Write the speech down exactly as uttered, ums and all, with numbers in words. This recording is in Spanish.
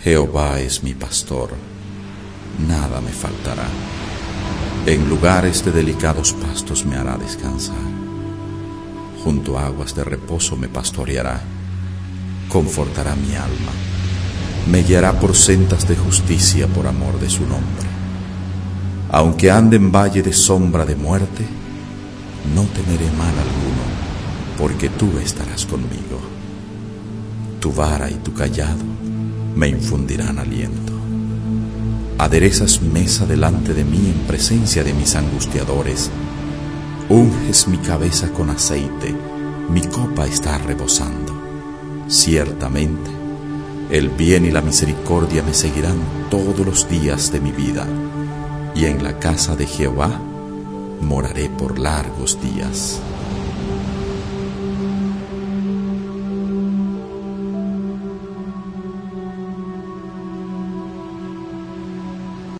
Jehová es mi pastor, nada me faltará. En lugares de delicados pastos me hará descansar. Junto a aguas de reposo me pastoreará, confortará mi alma. Me guiará por sendas de justicia por amor de su nombre. Aunque ande en valle de sombra de muerte, no temeré mal alguno, porque tú estarás conmigo. Tu vara y tu cayado me infundirán aliento. Aderezas mesa delante de mí en presencia de mis angustiadores. Unges mi cabeza con aceite, mi copa está rebosando. Ciertamente, el bien y la misericordia me seguirán todos los días de mi vida, y en la casa de Jehová moraré por largos días.